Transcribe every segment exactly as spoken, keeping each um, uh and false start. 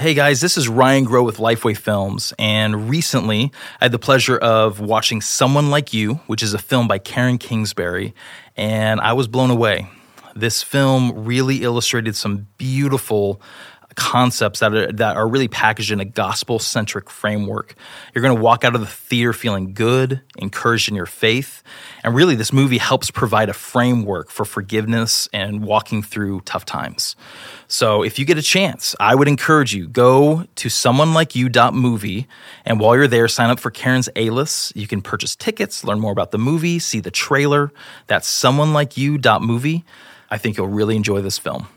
Hey guys, this is Ryan Grow with Lifeway Films, and recently I had the pleasure of watching Someone Like You, which is a film by Karen Kingsbury, and I was blown away. This film really illustrated some beautiful concepts that are, that are really packaged in a gospel-centric framework. You're going to walk out of the theater feeling good, encouraged in your faith, and really this movie helps provide a framework for forgiveness and walking through tough times. So if you get a chance, I would encourage you, go to someone like you dot movie, and while you're there, sign up for Karen's A-List. You can purchase tickets, learn more about the movie, see the trailer. That's someone like you dot movie. I think you'll really enjoy this film.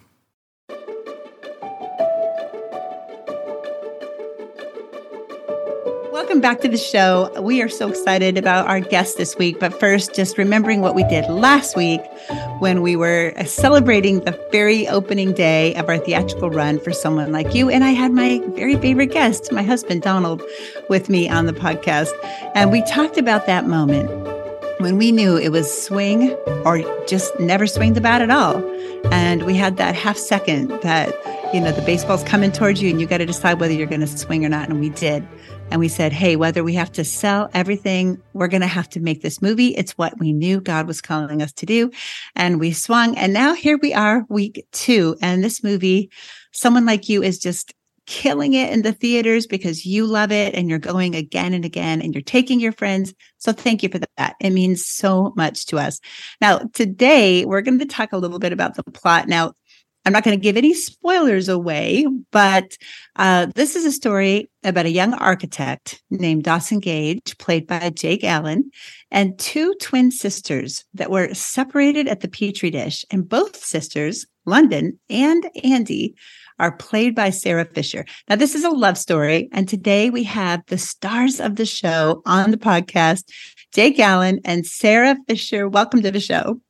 Welcome back to the show. We are so excited about our guest this week. But first, just remembering what we did last week when we were celebrating the very opening day of our theatrical run for Someone Like You. And I had my very favorite guest, my husband, Donald, with me on the podcast. And we talked about that moment when we knew it was swing or just never swing the bat at all. And we had that half second that, you know, the baseball's coming towards you and you got to decide whether you're going to swing or not. And we did. And we said, hey, whether we have to sell everything, we're going to have to make this movie. It's what we knew God was calling us to do. And we swung. And now here we are, week two. And this movie, Someone Like You, is just killing it in the theaters because you love it and you're going again and again and you're taking your friends. So thank you for that. It means so much to us. Now, today, we're going to talk a little bit about the plot. Now, I'm not going to give any spoilers away, but uh, this is a story about a young architect named Dawson Gage, played by Jake Allen, and two twin sisters that were separated at the Petri dish. And both sisters, London and Andy, are played by Sarah Fisher. Now, this is a love story. And today we have the stars of the show on the podcast, Jake Allen and Sarah Fisher. Welcome to the show.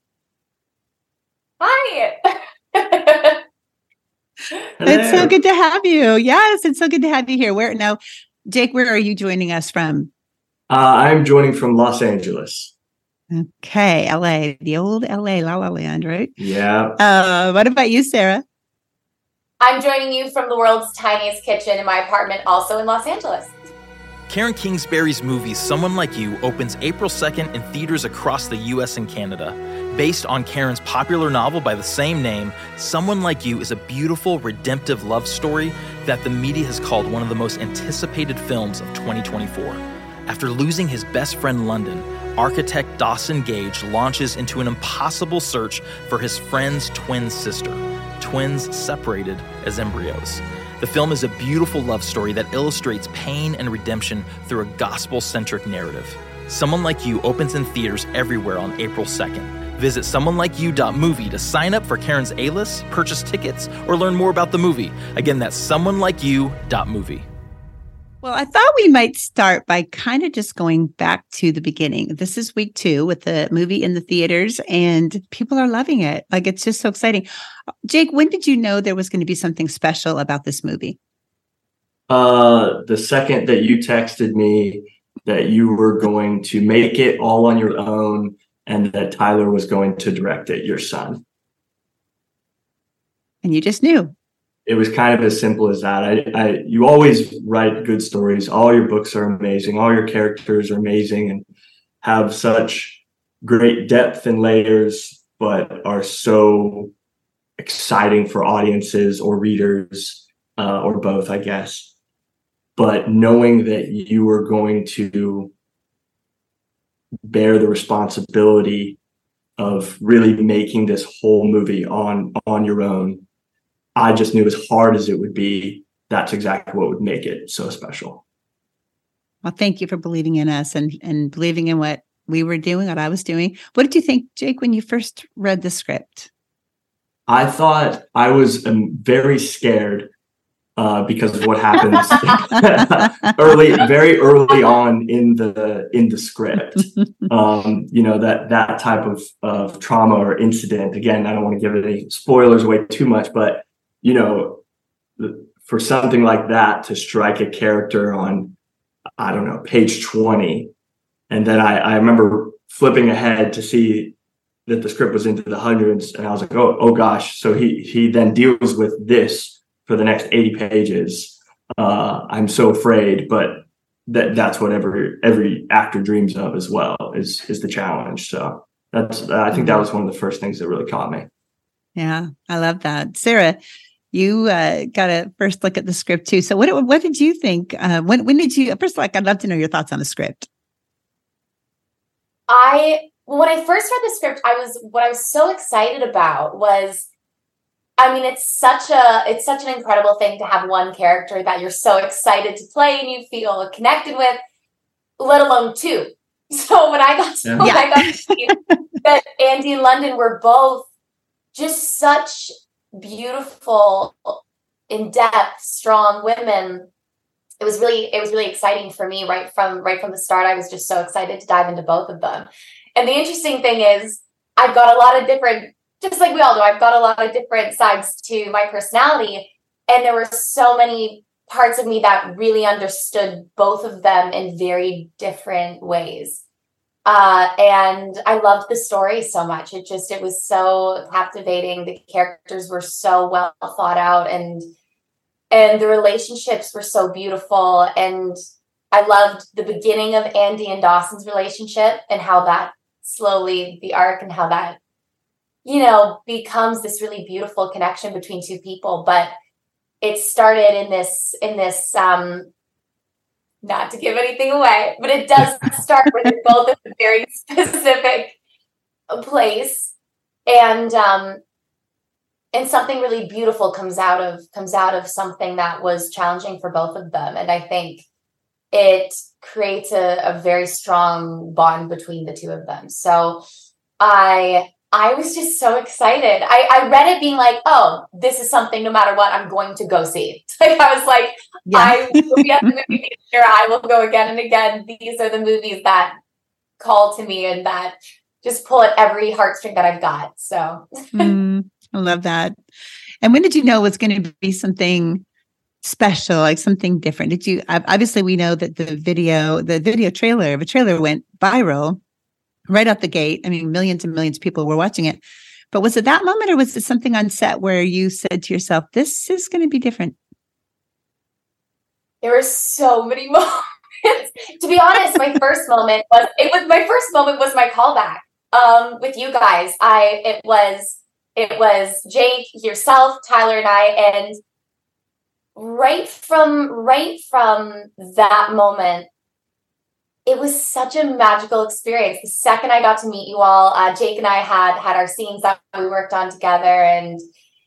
Hi. It's so good to have you. Yes, it's so good to have you here. Where now, Jake, where are you joining us from? Uh, I'm joining from Los Angeles. Okay, L A, the old L A, La La Land, right? Yeah. Uh, what about you, Sarah? I'm joining you from the world's tiniest kitchen in my apartment, also in Los Angeles. Karen Kingsbury's movie Someone Like You opens April second in theaters across the U S and Canada. Based on Karen's popular novel by the same name, Someone Like You is a beautiful, redemptive love story that the media has called one of the most anticipated films of twenty twenty-four. After losing his best friend London, architect Dawson Gage launches into an impossible search for his friend's twin sister, twins separated as embryos. The film is a beautiful love story that illustrates pain and redemption through a gospel-centric narrative. Someone Like You opens in theaters everywhere on April second. Visit someone like you dot movie to sign up for Karen's A-List, purchase tickets, or learn more about the movie. Again, that's someone like you dot movie. Well, I thought we might start by kind of just going back to the beginning. This is week two with the movie in the theaters, and people are loving it. Like, it's just so exciting. Jake, when did you know there was going to be something special about this movie? Uh, the second that you texted me that you were going to make it all on your own and that Tyler was going to direct it, your son. And you just knew. It was kind of as simple as that. I, I, you always write good stories. All your books are amazing. All your characters are amazing and have such great depth and layers, but are so exciting for audiences or readers, uh, or both, I guess. But knowing that you were going to bear the responsibility of really making this whole movie on, on your own, I just knew as hard as it would be, that's exactly what would make it so special. Well, thank you for believing in us and, and believing in what we were doing, what I was doing. What did you think, Jake, when you first read the script? I thought I was um, very scared uh, because of what happens early, very early on in the in the script. Um, you know, that that type of of trauma or incident. Again, I don't want to give any spoilers away too much, but you know, for something like that to strike a character on, I don't know, page twenty, and then I, I remember flipping ahead to see that the script was into the hundreds, and I was like, oh, oh gosh. So he he then deals with this for the next eighty pages. uh, I'm so afraid, but that that's what every every actor dreams of as well, is is the challenge. So that's I think that was one of the first things that really caught me. Yeah, I love that. Sarah, you uh, got a first look at the script too. So what what did you think? Uh, when when did you first like? I'd love to know your thoughts on the script. I when I first read the script, I was what I was so excited about was, I mean, it's such a it's such an incredible thing to have one character that you're so excited to play and you feel connected with, let alone two. So when I got to, Yeah. when I got to see that Andy and London were both just such beautiful, in-depth, strong women, it was really it was really exciting for me right from right from the start. I was just so excited to dive into both of them. And the interesting thing is, I've got a lot of different, just like we all do, I've got a lot of different sides to my personality. And there were so many parts of me that really understood both of them in very different ways. Uh, and I loved the story so much. It just, it was so captivating. The characters were so well thought out, and and the relationships were so beautiful. And I loved the beginning of Andy and Dawson's relationship and how that slowly, the arc and how that, you know, becomes this really beautiful connection between two people. But it started in this, in this, um, not to give anything away, but it does start with it both at a very specific place. And, um, and something really beautiful comes out of, comes out of something that was challenging for both of them. And I think it creates a, a very strong bond between the two of them. So I, I was just so excited. I, I read it being like, oh, this is something no matter what, I'm going to go see. Like I was like, yeah. I will be at the movie theater. I will go again and again. These are the movies that call to me and that just pull at every heartstring that I've got. So mm, I love that. And when did you know it was going to be something special, like something different? Did you, obviously we know that the video, the video trailer, the trailer went viral right out the gate. I mean, millions and millions of people were watching it. But was it that moment, or was it something on set where you said to yourself, this is going to be different? There were so many moments. To be honest, my first moment was, it was my first moment was my callback um, with you guys. I, it was, it was Jake, yourself, Tyler, and I, and right from, right from that moment, it was such a magical experience. The second I got to meet you all, uh, Jake and I had had our scenes that we worked on together, and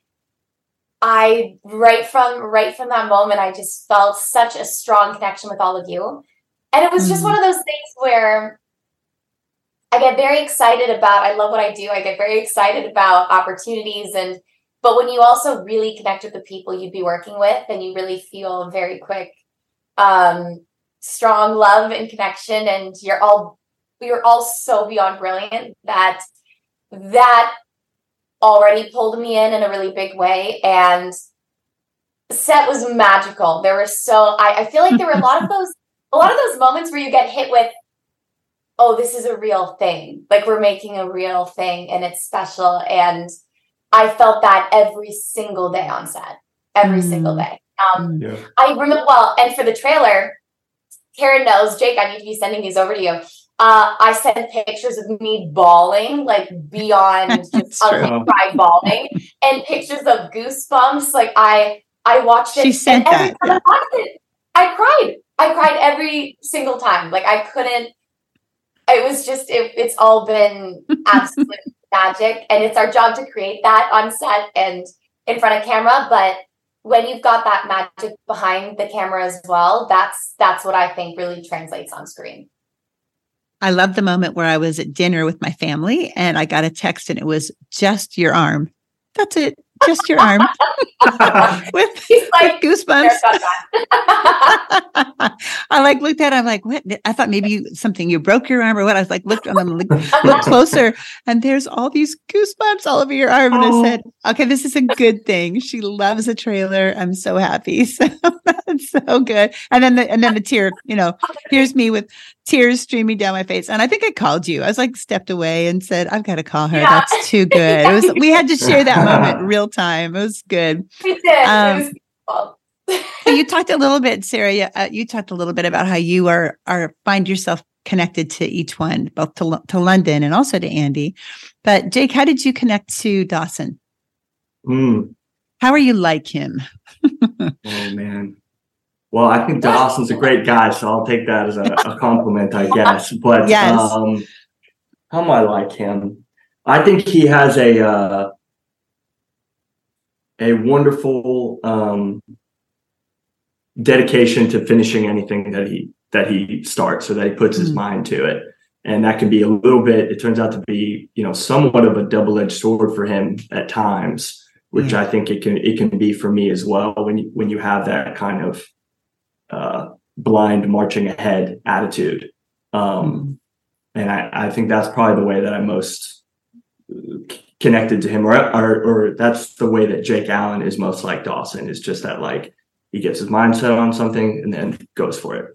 I right from right from that moment, I just felt such a strong connection with all of you, and it was just mm-hmm. one of those things where I get very excited about. I love what I do. I get very excited about opportunities, and but when you also really connect with the people you'd be working with, and you really feel very quick. Um, strong love and connection, and you're all you're all so beyond brilliant that that already pulled me in in a really big way. And the set was magical. There were so I, I feel like there were a lot of those a lot of those moments where you get hit with, oh, this is a real thing, like we're making a real thing and it's special. And I felt that every single day on set, every mm. single day. Um, yeah. I remember well, and for the trailer, Karen knows, Jake, I need to be sending these over to you. Uh, I sent pictures of me bawling, like beyond just ugly cry bawling, and pictures of goosebumps. Like I, I watched it. She sent and every that. time I watched it, I cried. I cried every single time. Like I couldn't. It was just. It, it's all been absolute magic, and it's our job to create that on set and in front of camera, but when you've got that magic behind the camera as well, that's that's what I think really translates on screen. I love the moment where I was at dinner with my family and I got a text and it was just your arm. That's it. Just your arm. with, like, with goosebumps. I like looked at it. I'm like, what? I thought maybe you, something, you broke your arm or what? I was like, look, I'm gonna look, look closer. And there's all these goosebumps all over your arm. And oh. I said, okay, this is a good thing. She loves a trailer. I'm so happy. So that's so good. And then the, and then the tear, you know, here's me with tears streaming down my face. And I think I called you. I was like stepped away and said, I've got to call her. Yeah. That's too good. It was, we had to share that moment real time. It was good. We did. Um, it was beautiful. You talked a little bit, Sarah. Uh, you talked a little bit about how you are are find yourself connected to each one, both to to London and also to Andy. But Jake, how did you connect to Dawson? Mm. How are you like him? Oh man. Well, I think Dawson's a great guy, so I'll take that as a, a compliment, I guess. But yes. um, how am I like him? I think he has a uh, a wonderful um, dedication to finishing anything that he that he starts, or that he puts mm-hmm. his mind to it. And that can be a little bit, it turns out to be, you know, somewhat of a double-edged sword for him at times, which yeah. I think it can it can be for me as well when you when you have that kind of uh, blind marching ahead attitude. Um, mm-hmm. And I, I think that's probably the way that I'm most connected to him, or, or or that's the way that Jake Allen is most like Dawson, is just that, like, he gets his mind set on something and then goes for it.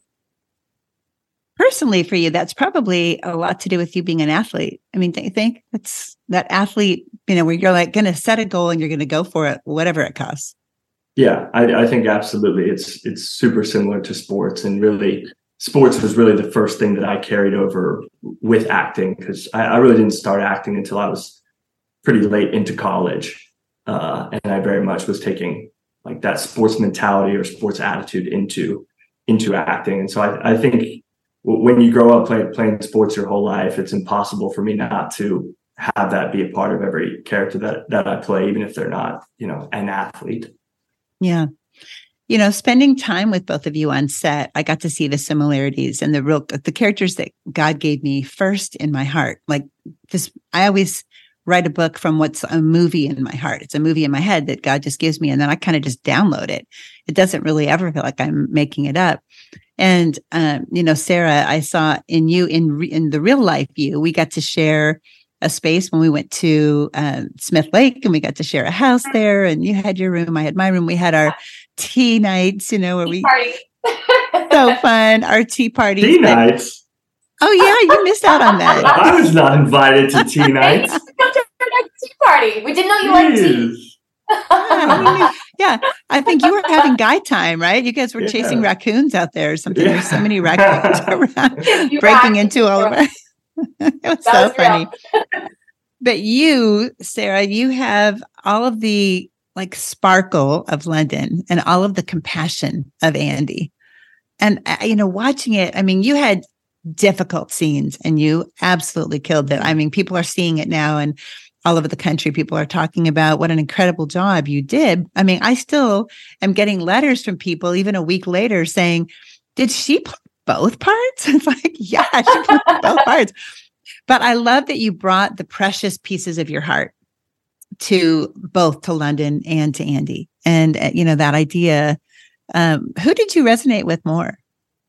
Personally, for you, that's probably a lot to do with you being an athlete. I mean, don't you think that's that athlete, you know, where you're like going to set a goal and you're going to go for it, whatever it costs? Yeah, I, I think absolutely. It's it's super similar to sports, and really, sports was really the first thing that I carried over with acting, because I, I really didn't start acting until I was pretty late into college, uh, and I very much was taking like that sports mentality or sports attitude into into acting, and so I, I think. When you grow up playing playing sports your whole life, it's impossible for me not to have that be a part of every character that that I play, even if they're not, you know, an athlete. Yeah. You know, spending time with both of you on set, I got to see the similarities and the real, the characters that God gave me first in my heart. Like this, I always write a book from what's a movie in my heart. It's a movie in my head that God just gives me, and then I kind of just download it. It doesn't really ever feel like I'm making it up. And, um, you know, Sarah, I saw in you, in re- in the real life you, we got to share a space when we went to uh, Smith Lake, and we got to share a house there, and you had your room, I had my room. We had our tea nights, you know, where tea we, party. so fun, our tea parties. Tea but, nights? Oh yeah, you missed out on that. I was not invited to tea nights. Tea party. We didn't know you liked tea. yeah, yeah, I think you were having guy time, right? You guys were yeah. chasing raccoons out there or something. Yeah. There's so many raccoons around, breaking into all of it. It was that so was funny. But you, Sarah, you have all of the like sparkle of London and all of the compassion of Andy. And, uh, you know, watching it, I mean, you had difficult scenes and you absolutely killed it. I mean, people are seeing it now, and all over the country, people are talking about what an incredible job you did. I mean, I still am getting letters from people even a week later saying, did she play both parts? It's like, yeah, she played both parts. But I love that you brought the precious pieces of your heart to both to London and to Andy. And, uh, you know, that idea, um, who did you resonate with more?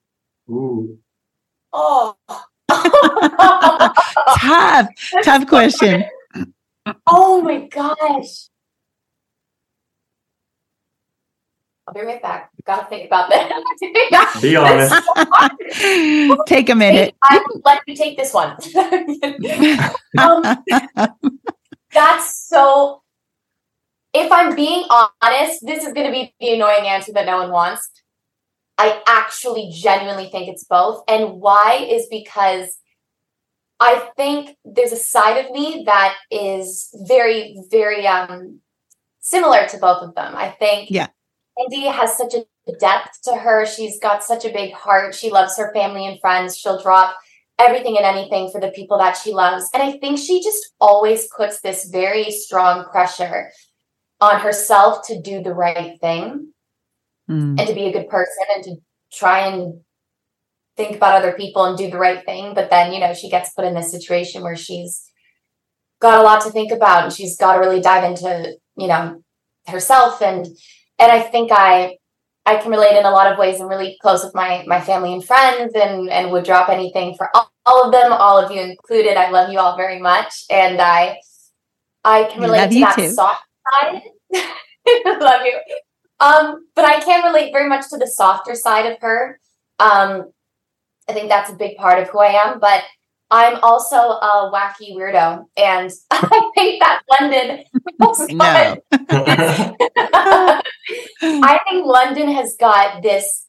Ooh. Oh. tough, tough question. Oh my gosh. I'll be right back. I've got to think about that. Be honest. Take a minute. I let me take this one. um, that's so, if I'm being honest, this is going to be the annoying answer that no one wants. I actually genuinely think it's both. And why is because I think there's a side of me that is very, very um, similar to both of them. I think yeah. Andy has such a depth to her. She's got such a big heart. She loves her family and friends. She'll drop everything and anything for the people that she loves. And I think she just always puts this very strong pressure on herself to do the right thing mm. and to be a good person and to try and think about other people and do the right thing. But then, you know, she gets put in this situation where she's got a lot to think about, and she's got to really dive into, you know, herself. And, and I think I, I can relate in a lot of ways. I'm really close with my, my family and friends, and, and would drop anything for all, all of them, all of you included. I love you all very much. And I, I can relate to that too. Soft side. Love you. Um, but I can relate very much to the softer side of her. Um, I think that's a big part of who I am. But I'm also a wacky weirdo, and I think that London has got this, I think London has got this,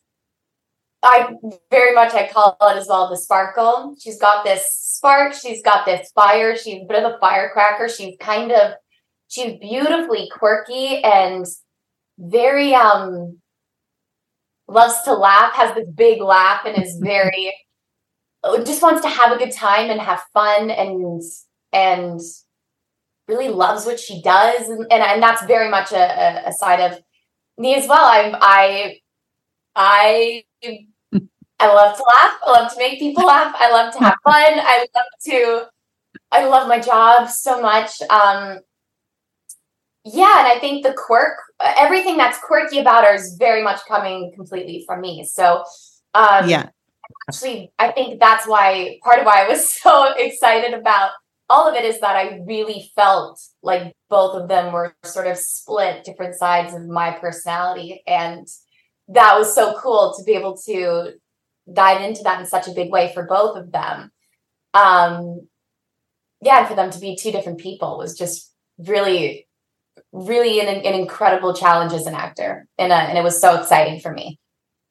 I very much, I call it as well, the sparkle. She's got this spark. She's got this fire. She's a bit of a firecracker. She's kind of, she's beautifully quirky and very, um, loves to laugh, has this big laugh, and is very, just wants to have a good time and have fun, and, and really loves what she does. And, and, and that's very much a, a side of me as well. I, I, I, I love to laugh. I love to make people laugh. I love to have fun. I love to, I love my job so much. Um, yeah. And I think the quirk, everything that's quirky about her is very much coming completely from me. So, um, yeah, actually, I think that's why, part of why I was so excited about all of it is that I really felt like both of them were sort of split different sides of my personality. And that was so cool to be able to dive into that in such a big way for both of them. Um, yeah, and for them to be two different people was just really, really an, an incredible challenge as an actor. And, uh, and it was so exciting for me.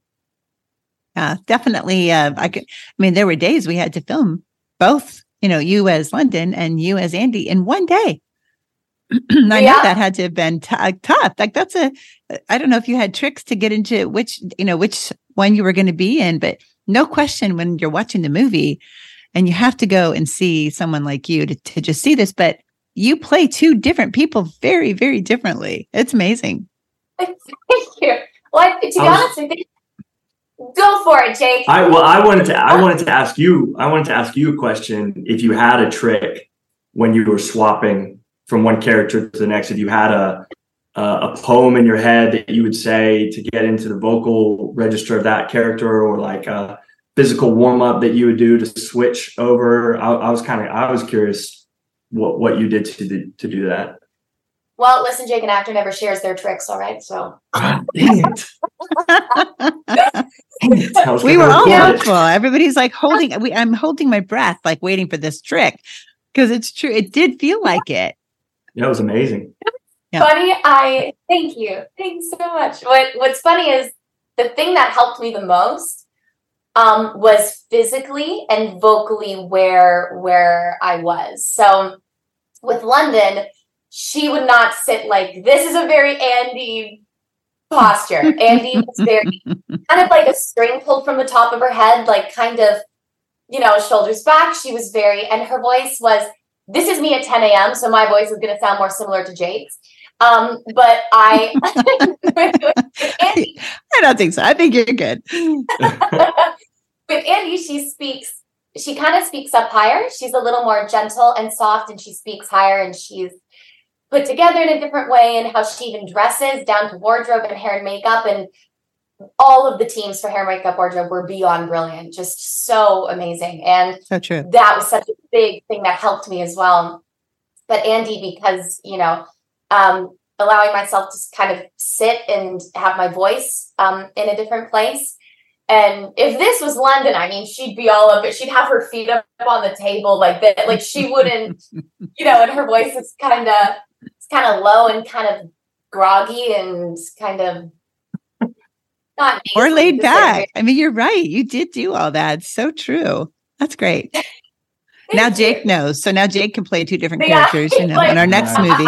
Yeah, definitely. Uh, I could, I mean, there were days we had to film both, you know, you as London and you as Andy in one day. I Yeah. know that had to have been t- tough. Like that's a, I don't know if you had tricks to get into which, you know, which one you were going to be in, but no question when you're watching the movie and you have to go and see someone like you to, to just see this, but you play two different people very, very differently. It's amazing. Thank you. Well, I, to be I was- honest, I think, go for it, Jake. I well, I wanted to I wanted to ask you I wanted to ask you a question. If you had a trick when you were swapping from one character to the next, if you had a a, a poem in your head that you would say to get into the vocal register of that character, or like a physical warm up that you would do to switch over. I, I was kind of I was curious what what you did to to do that. Well, listen, Jake, an actor never shares their tricks, all right? So God, dang it. I was We gonna were all record it. hopeful. Everybody's like holding, we, I'm holding my breath, like waiting for this trick because it's true. It did feel like it. Yeah, it was amazing. Yeah. funny, I thank you. Thanks so much. What What's funny is the thing that helped me the most um, was physically and vocally where where I was. So with London, she would not sit like this. Is a very Andy posture. Andy was very kind of like a string pulled from the top of her head, like kind of, you know, shoulders back. She was very, and her voice was, this is me at ten a.m., so my voice is going to sound more similar to Jake's. Um, but I, Andy, I don't think so. I think you're good. with Andy, she speaks, she kind of speaks up higher. She's a little more gentle and soft, and she speaks higher, and she's put together in a different way, and how she even dresses down to wardrobe and hair and makeup. And all of the teams for hair, makeup, wardrobe were beyond brilliant, just so amazing. And So true. that was such a big thing that helped me as well. But Andy, because, you know, um, allowing myself to kind of sit and have my voice um, in a different place. And if this was London, I mean, she'd be all up, but she'd have her feet up on the table like that. Like she wouldn't, you know, and her voice is kind of, it's kind of low and kind of groggy and kind of not Or nasally, laid just back. like- I mean, you're right. You did do all that. It's so true. That's great. Thank Now you. Jake knows. So now Jake can play two different Yeah, characters, you know, like- in our next movie.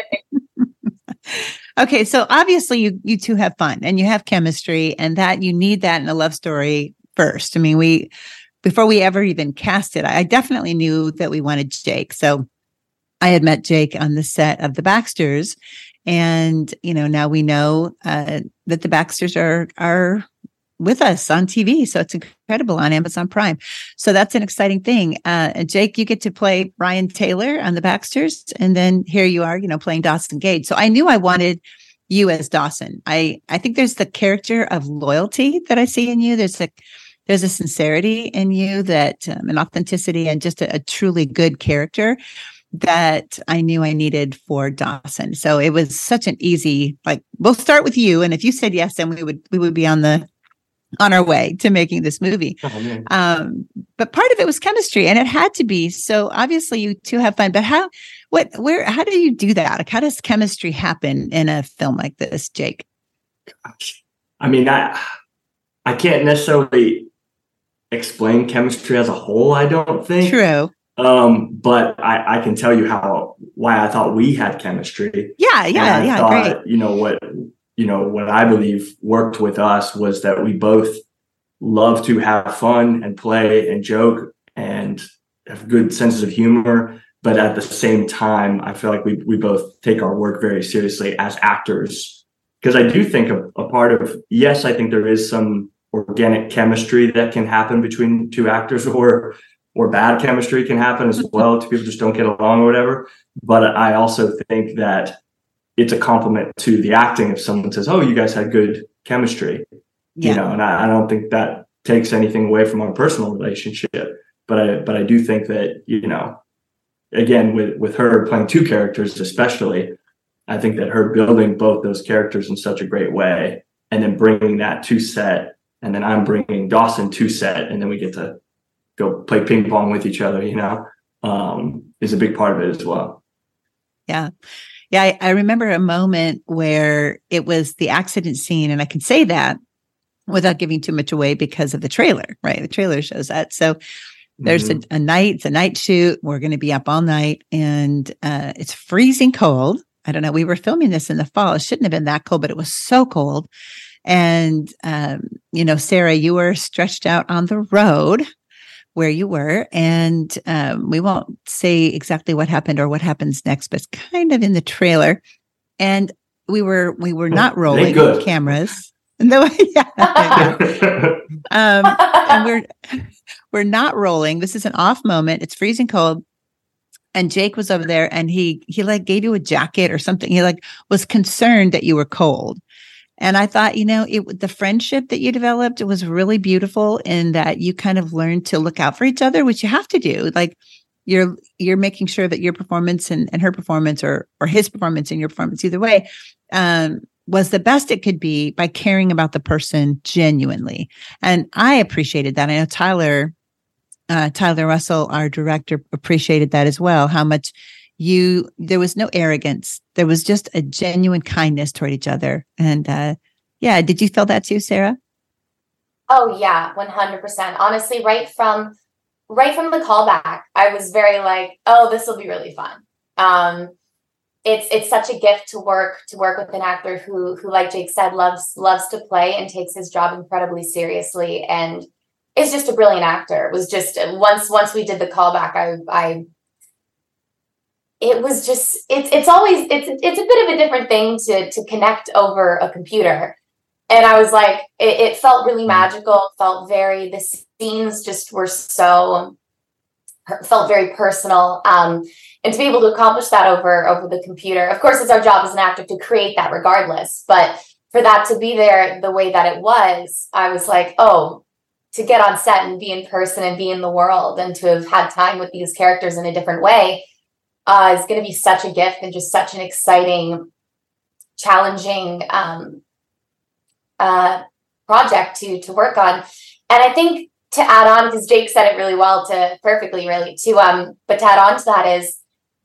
Okay, so obviously you you two have fun and you have chemistry, and that you need that in a love story first. I mean, we before we ever even cast it, I definitely knew that we wanted Jake. So I had met Jake on the set of The Baxters, and you know now we know uh, that The Baxters are are with us on T V. So it's incredible on Amazon Prime. So that's an exciting thing. Uh, and Jake, you get to play Brian Taylor on The Baxters. And then here you are, you know, playing Dawson Gage. So I knew I wanted you as Dawson. I, I think there's the character of loyalty that I see in you. There's a, there's a sincerity in you that um, an authenticity and just a, a truly good character that I knew I needed for Dawson. So it was such an easy, like, we'll start with you. And if you said yes, then we would, we would be on the, on our way to making this movie. Oh, um, but part of it was chemistry, and it had to be. So obviously you two have fun, but how, what, where, how do you do that? Like, how does chemistry happen in a film like this, Jake? I mean, I, I can't necessarily explain chemistry as a whole, I don't think. True. Um, but I, I can tell you how, why I thought we had chemistry. Yeah. Yeah. And I yeah. thought, Great. you know, what, you know, what I believe worked with us was that we both love to have fun and play and joke and have good senses of humor. But at the same time, I feel like we, we both take our work very seriously as actors. Because I do think a, a part of, yes, I think there is some organic chemistry that can happen between two actors, or or bad chemistry can happen as well. Two people just don't get along or whatever. But I also think that it's a compliment to the acting if someone says, oh, you guys had good chemistry, Yeah. you know, and I, I don't think that takes anything away from our personal relationship. But I, but I do think that, you know, again, with, with her playing two characters, especially, I think that her building both those characters in such a great way, and then bringing that to set, and then I'm bringing Dawson to set, and then we get to go play ping pong with each other, you know, um, is a big part of it as well. Yeah. Yeah. I, I remember a moment where it was the accident scene, and I can say that without giving too much away because of the trailer, right? The trailer shows that. So there's mm-hmm. a, a night, it's a night shoot. We're going to be up all night, and uh, it's freezing cold. I don't know. We were filming this in the fall. It shouldn't have been that cold, but it was so cold. And, um, you know, Sarah, you were stretched out on the road where you were. And um, we won't say exactly what happened or what happens next, but it's kind of in the trailer. And we were we were not rolling cameras. No, yeah. um, and we're we're not rolling. This is an off moment. It's freezing cold. And Jake was over there, and he he like gave you a jacket or something. He like was concerned that you were cold. And I thought, you know, it the friendship that you developed, it was really beautiful in that you kind of learned to look out for each other, which you have to do. Like you're you're making sure that your performance and, and her performance, or or his performance and your performance, either way, um, was the best it could be by caring about the person genuinely. And I appreciated that. I know Tyler, uh, Tyler Russell, our director, appreciated that as well. How much you, there was no arrogance. There was just a genuine kindness toward each other. And uh, yeah, did you feel that too, Sarah? Oh yeah, one hundred percent. Honestly, right from, right from the callback, I was very like, oh, this will be really fun. Um, it's, it's such a gift to work, to work with an actor who, who, like Jake said, loves, loves to play and takes his job incredibly seriously. And is just a brilliant actor. It was just, once, once we did the callback, I, I, it was just, it's, it's always, it's, it's a bit of a different thing to, to connect over a computer. And I was like, it, it felt really magical. It felt very, the scenes just were so, felt very personal. Um, and to be able to accomplish that over, over the computer, of course, it's our job as an actor to create that regardless. But for that to be there the way that it was, I was like, oh, to get on set and be in person and be in the world and to have had time with these characters in a different way uh, is going to be such a gift and just such an exciting, challenging um, uh, project to to work on. And I think to add on, because Jake said it really well, to perfectly really to um, but to add on to that is,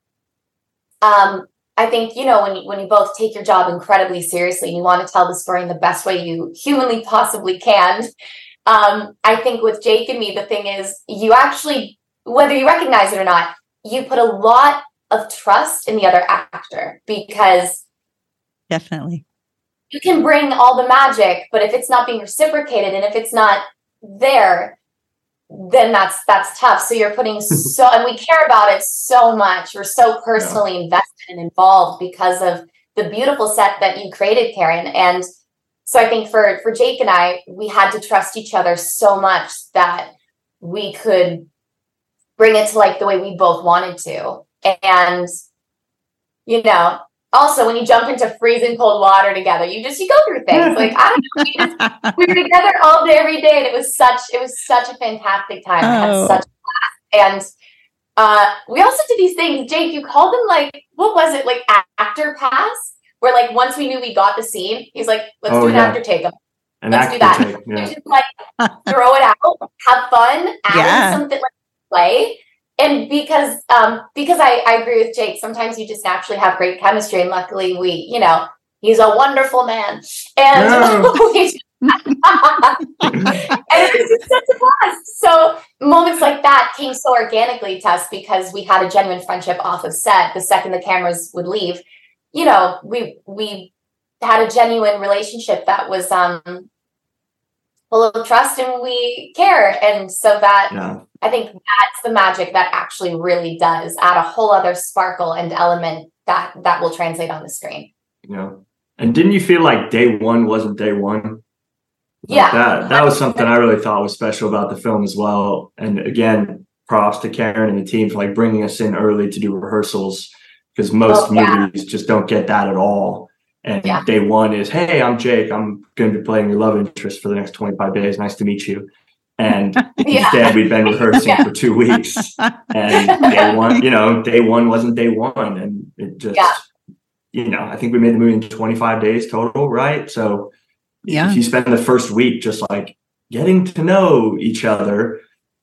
um, I think, you know, when you, when you both take your job incredibly seriously and you want to tell the story in the best way you humanly possibly can. Um, I think with Jake and me, the thing is, you actually, whether you recognize it or not, you put a lot of trust in the other actor, because definitely you can bring all the magic, but if it's not being reciprocated and if it's not there, then that's that's tough. So you're putting so, and we care about it so much. We're so personally yeah. invested and involved because of the beautiful set that you created, Karen. And so I think for, for Jake and I, we had to trust each other so much that we could bring it to like the way we both wanted to. And, you know, also when you jump into freezing cold water together, you just, you go through things. Like, I don't know, we, just, we were together all day, every day. And it was such, it was such a fantastic time. Oh. I had such a blast. And uh, we also did these things. Jake, you called them like, what was it? Like actor pass? Where like once we knew we got the scene, he's like, let's oh, do an yeah. actor take. An Let's do actor that. take, yeah. Just like throw it out, have fun, add Yeah. in something like play. And because um because I, I agree with Jake, sometimes you just naturally have great chemistry, and luckily we, you know, he's a wonderful man. And No. we just, and it was just such a blast. So moments like that came so organically to us because we had a genuine friendship off of set. The second the cameras would leave, you know, we we had a genuine relationship that was um full of trust, and we care. And so that Yeah. I think that's the magic that actually really does add a whole other sparkle and element that that will translate on the screen. Yeah. And didn't you feel like day one wasn't day one? Like Yeah. That that was something I really thought was special about the film as well. And again, props to Karen and the team for like bringing us in early to do rehearsals, because most Oh, yeah. movies just don't get that at all. And Yeah. day one is, hey, I'm Jake. I'm going to be playing your love interest for the next twenty-five days. Nice to meet you. And Yeah. instead, we've been rehearsing Yeah. for two weeks. And day one, you know, day one wasn't day one. And it just, Yeah. you know, I think we made the movie in twenty-five days total, right? So Yeah. if you spend the first week just like getting to know each other,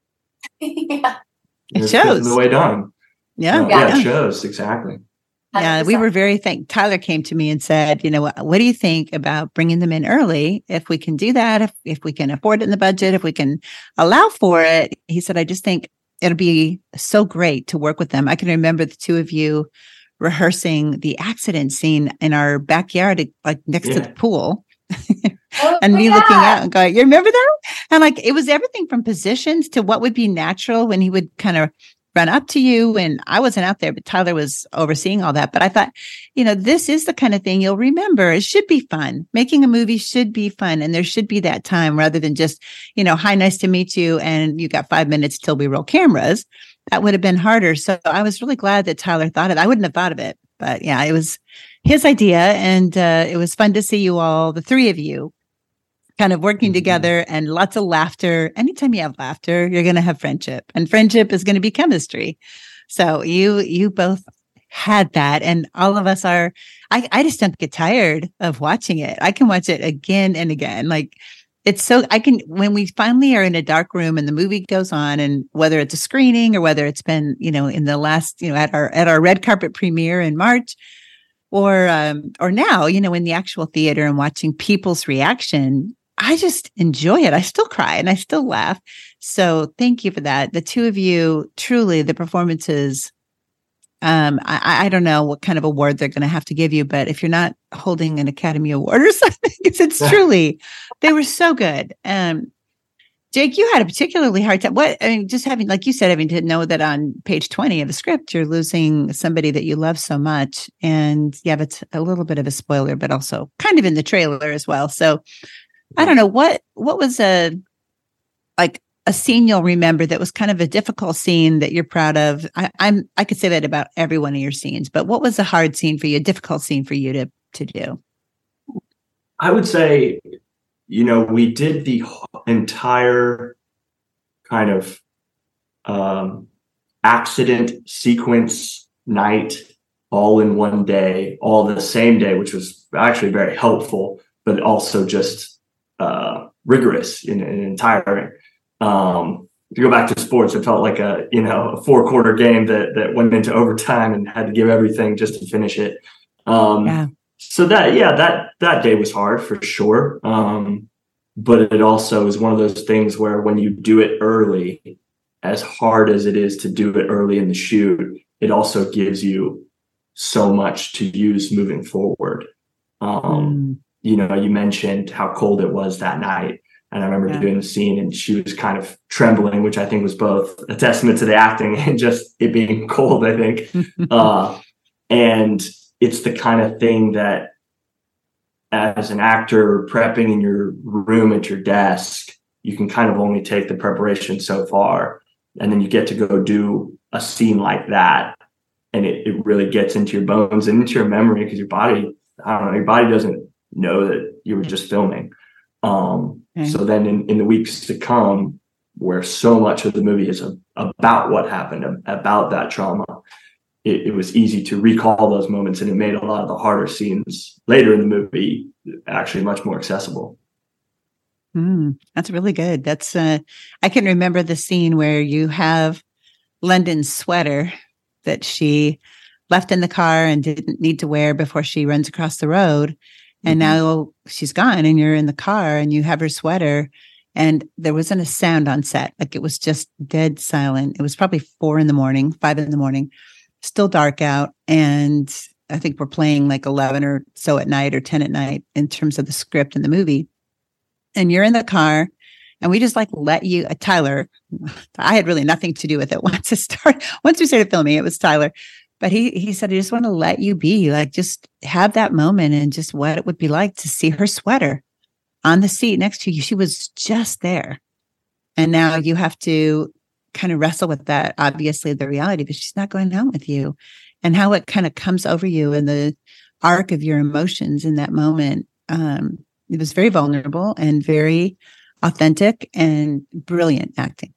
Yeah. It it's shows. the way done. Yeah. Uh, yeah, it shows. Exactly. Yeah, we were very thank. Tyler came to me and said, you know, what, what do you think about bringing them in early? If we can do that, if if we can afford it in the budget, if we can allow for it, he said, I just think it'll be so great to work with them. I can remember the two of you rehearsing the accident scene in our backyard, like next Yeah. to the pool. Oh, And me yeah. looking out and going, you remember that? And like, it was everything from positions to what would be natural when he would kind of run up to you. And I wasn't out there, but Tyler was overseeing all that. But I thought, you know, this is the kind of thing you'll remember. It should be fun. Making a movie should be fun. And there should be that time rather than just, you know, hi, nice to meet you. And you got five minutes till we roll cameras. That would have been harder. So I was really glad that Tyler thought of it. I wouldn't have thought of it, but yeah, it was his idea. And uh, it was fun to see you all, the three of you, kind of working Mhm. together, and lots of laughter. Anytime you have laughter, you're going to have friendship, and friendship is going to be chemistry. So you, you both had that. And all of us are, I, I just don't get tired of watching it. I can watch it again and again. Like it's so, I can, when we finally are in a dark room and the movie goes on, and whether it's a screening or whether it's been, you know, in the last, you know, at our, at our red carpet premiere in March, or, um, or now, you know, in the actual theater and watching people's reaction, I just enjoy it. I still cry and I still laugh. So thank you for that. The two of you, truly, the performances, um, I, I don't know what kind of award they're going to have to give you, but if you're not holding an Academy Award or something, it's, it's truly, they were so good. Um, Jake, you had a particularly hard time. What, I mean, just having, like you said, having to know that on page twenty of the script, you're losing somebody that you love so much. And yeah, it's a little bit of a spoiler, but also kind of in the trailer as well. So I don't know what, what was a, like a scene you'll remember that was kind of a difficult scene that you're proud of. I, I'm, I could say that about every one of your scenes, but what was a hard scene for you, a difficult scene for you to, to do? I would say, you know, we did the entire kind of um, accident sequence night all in one day, all the same day, which was actually very helpful, but also just uh, rigorous and, and tiring. Um, to go back to sports, it felt like a, you know, a four quarter game that, that went into overtime and had to give everything just to finish it. Um, Yeah. So that, yeah, that, that day was hard for sure. Um, but it also is one of those things where when you do it early, as hard as it is to do it early in the shoot, it also gives you so much to use moving forward. Um, Mm. You know, you mentioned how cold it was that night. And I remember Yeah. doing the scene and she was kind of trembling, which I think was both a testament to the acting and just it being cold, I think. uh, and it's the kind of thing that as an actor prepping in your room at your desk, you can kind of only take the preparation so far. And then you get to go do a scene like that. And it, it really gets into your bones and into your memory because your body, I don't know, your body doesn't know that you were just filming. Um, Okay. So then in, in the weeks to come, where so much of the movie is a, about what happened, about that trauma, it, it was easy to recall those moments, and it made a lot of the harder scenes later in the movie actually much more accessible. Mm, that's really good. That's uh, I can remember the scene where you have London's sweater that she left in the car and didn't need to wear before she runs across the road. And Mm-hmm. now she's gone and you're in the car and you have her sweater and there wasn't a sound on set. Like it was just dead silent. It was probably four in the morning, five in the morning, still dark out. And I think we're playing like eleven or so at night or ten at night in terms of the script and the movie. And you're in the car and we just like let you, uh, Tyler, I had really nothing to do with it once it started, once we started filming, it was Tyler. But he he said, I just want to let you be, like, just have that moment and just what it would be like to see her sweater on the seat next to you. She was just there. And now you have to kind of wrestle with that, obviously, the reality, but she's not going home with you. And how it kind of comes over you and the arc of your emotions in that moment. Um, it was very vulnerable and very authentic and brilliant acting.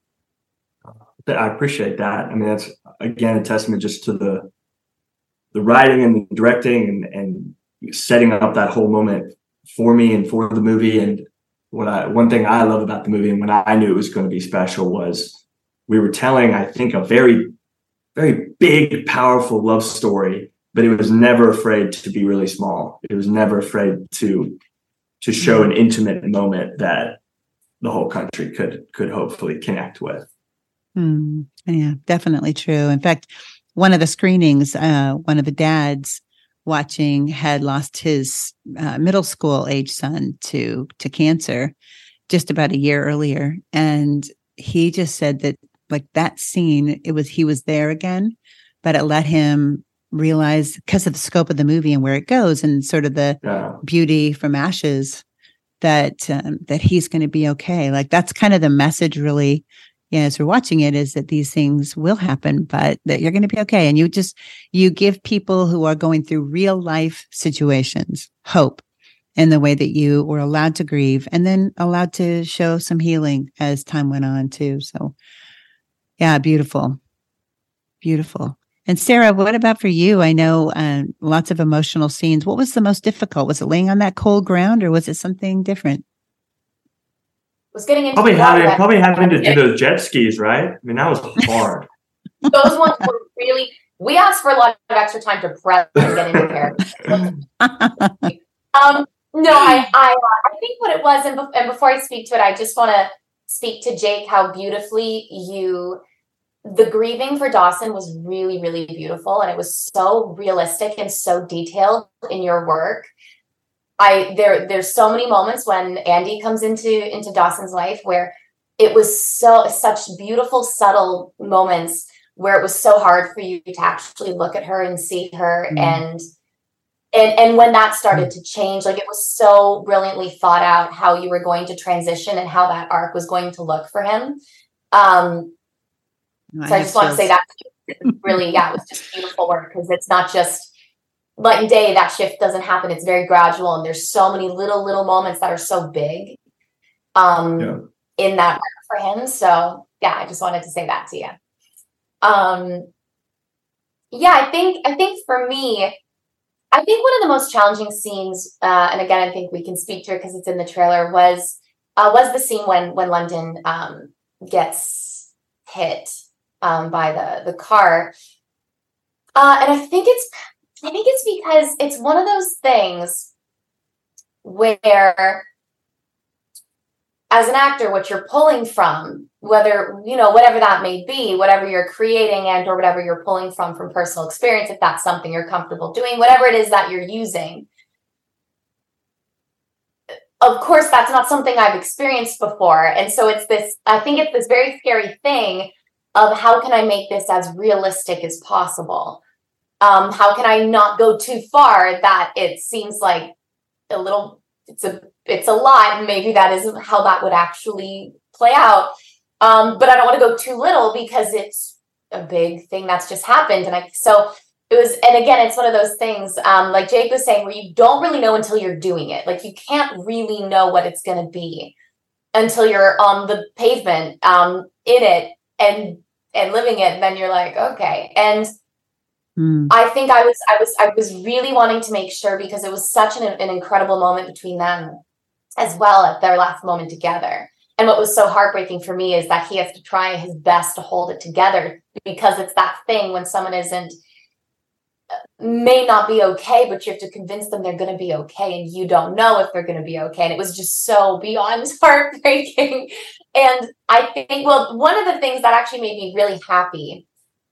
I appreciate that. I mean, that's again a testament just to the the writing and the directing and, and setting up that whole moment for me and for the movie. And what I one thing I love about the movie, and when I knew it was going to be special, was we were telling, I think, a very, very big, powerful love story, but it was never afraid to be really small. It was never afraid to to show an intimate moment that the whole country could could hopefully connect with. Mm, yeah, definitely true. In fact, one of the screenings, uh, one of the dads watching had lost his uh, middle school age son to to cancer just about a year earlier, and he just said that like that scene, it was he was there again, but it let him realize because of the scope of the movie and where it goes and sort of the Yeah. beauty from ashes that um, that he's going to be okay. Like that's kind of the message, really. Yeah, as we're watching it, is that these things will happen, but that you're going to be okay. And you just, you give people who are going through real life situations hope in the way that you were allowed to grieve and then allowed to show some healing as time went on too. So yeah, beautiful, beautiful. And Sarah, what about for you? I know uh, lots of emotional scenes. What was the most difficult? Was it laying on that cold ground or was it something different? Was getting into Probably the water having that- probably having to do those jet skis, right? I mean, that was hard. Those ones were really. We asked for a lot of extra time to prep and get into character. um, no, I, I, I think what it was, and, be- and before I speak to it, I just want to speak to Jake. How beautifully you, the grieving for Dawson was really, really beautiful, and it was so realistic and so detailed in your work. I there there's so many moments when Andy comes into into Dawson's life where it was so such beautiful, subtle moments where it was so hard for you to actually look at her and see her. Mm. and and and when that started to change, like it was so brilliantly thought out how you were going to transition and how that arc was going to look for him. Um I so I just want to say that really, yeah, it was just beautiful work because it's not just light and day. That shift doesn't happen. It's very gradual. And there's so many little, little moments that are so big um, yeah. in that work for him. So yeah, I just wanted to say that to you. Um, yeah, I think, I think for me, I think one of the most challenging scenes, uh, and again, I think we can speak to it because it's in the trailer, was, uh, was the scene when, when London um, gets hit um, by the, the car. Uh, and I think it's, I think it's because it's one of those things where as an actor, what you're pulling from, whether, you know, whatever that may be, whatever you're creating and or whatever you're pulling from, from personal experience, if that's something you're comfortable doing, whatever it is that you're using. Of course, that's not something I've experienced before. And so it's this, I think it's this very scary thing of how can I make this as realistic as possible? Um, how can I not go too far that it seems like a little, it's a, it's a lot. And maybe that isn't how that would actually play out. Um, but I don't want to go too little because it's a big thing that's just happened. And I, so it was, and again, it's one of those things, um, like Jake was saying, where you don't really know until you're doing it. Like you can't really know what it's going to be until you're on the pavement, um, in it and, and living it. And then you're like, okay. And I think I was, I was, I was really wanting to make sure because it was such an, an incredible moment between them as well at their last moment together. And what was so heartbreaking for me is that he has to try his best to hold it together, because it's that thing when someone isn't, may not be okay, but you have to convince them they're going to be okay. And you don't know if they're going to be okay. And it was just so beyond heartbreaking. And I think, well, one of the things that actually made me really happy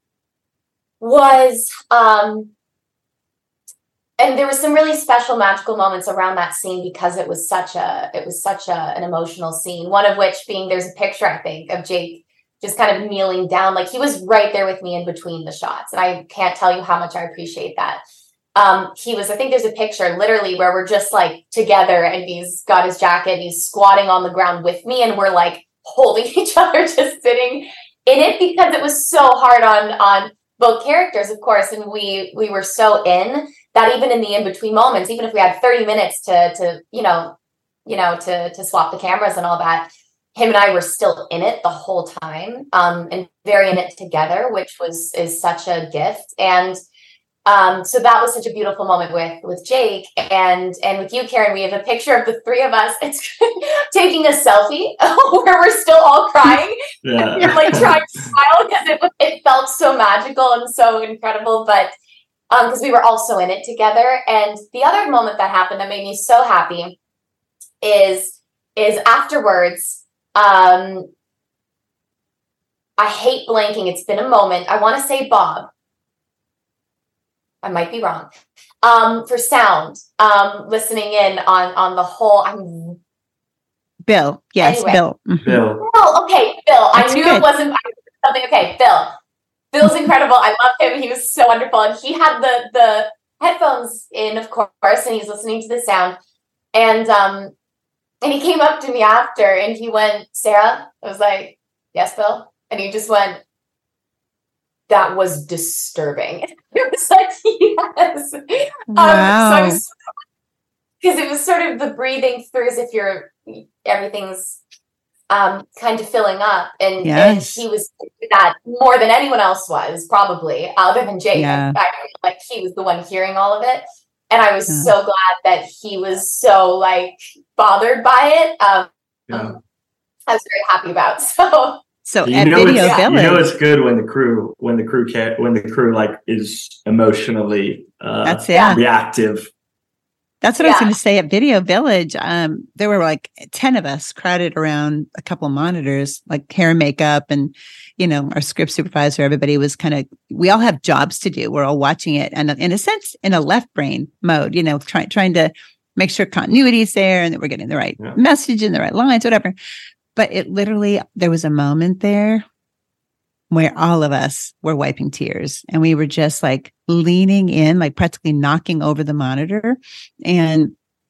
was, um, and there were some really special magical moments around that scene, because it was such a, it was such a, an emotional scene. One of which being, there's a picture, I think, of Jake just kind of kneeling down. Like, he was right there with me in between the shots. And I can't tell you how much I appreciate that. Um, he was, I think there's a picture literally where we're just like together, and he's got his jacket and he's squatting on the ground with me, and we're like holding each other, just sitting in it, because it was so hard on, on both characters, of course. And we, we were so in that even in the in-between moments, even if we had thirty minutes to, to, you know, you know, to, to swap the cameras and all that, him and I were still in it the whole time, um, and very in it together, which was, is such a gift. And, um, so that was such a beautiful moment with, with Jake, and, and with you, Karen. We have a picture of the three of us. It's taking a selfie where we're still all crying. Yeah. And like trying to smile, because it, it felt so magical and so incredible, but um, because we were all so in it together. And the other moment that happened that made me so happy is, is afterwards, um, I hate blanking. It's been a moment. I want to say Bob. I might be wrong. Um, for sound, um, listening in on, on the whole, I'm Bill. Yes, anyway. Bill. Mm-hmm. Bill. Bill. Okay, Bill. That's I knew good. it wasn't something. Okay, Bill. Bill's incredible. I love him. He was so wonderful. And he had the, the headphones in, of course, and he's listening to the sound. And, um, and he came up to me after and he went, Sarah, I was like, yes, Bill. And he just went, that was disturbing. It was like, yes. Wow. Um, so because it was sort of the breathing through as if you're, everything's um, kind of filling up. And, Yes. and he was that more than anyone else was, probably, other than Jake. Yeah. I feel like he was the one hearing all of it. And I was Yeah. so glad that he was so like bothered by it. Um, Yeah. I was very happy about. So So You at know, Video it's, Village, you know it's good when the crew when the crew can when the crew like is emotionally uh, that's yeah. reactive. That's what I was Yeah. going to say. At Video Village, um, there were like ten of us crowded around a couple of monitors, like hair and makeup, and you know, our script supervisor. Everybody was kind of. We all have jobs to do. We're all watching it, and in a sense, in a left brain mode. You know, trying trying to make sure continuity is there and that we're getting the right Yeah. message and the right lines, whatever. But it literally, there was a moment there where all of us were wiping tears and we were just like leaning in, like practically knocking over the monitor. And